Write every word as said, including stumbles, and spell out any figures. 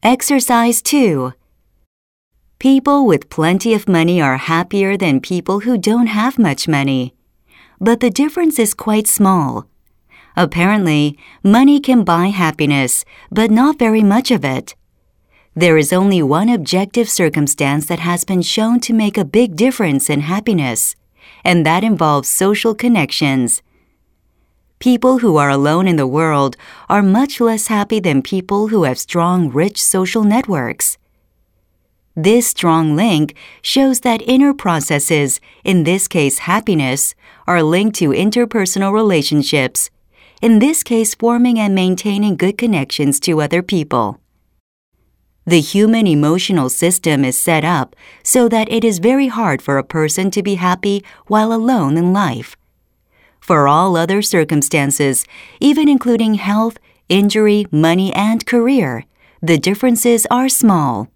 Exercise two. People with plenty of money are happier than people who don't have much money. But the difference is quite small. Apparently, money can buy happiness, but not very much of it. There is only one objective circumstance that has been shown to make a big difference in happiness, and that involves social connections. People who are alone in the world are much less happy than people who have strong, rich social networks. This strong link shows that inner processes, in this case happiness, are linked to interpersonal relationships, in this case forming and maintaining good connections to other people. The human emotional system is set up so that it is very hard for a person to be happy while alone in life. For all other circumstances, even including health, injury, money, and career, the differences are small.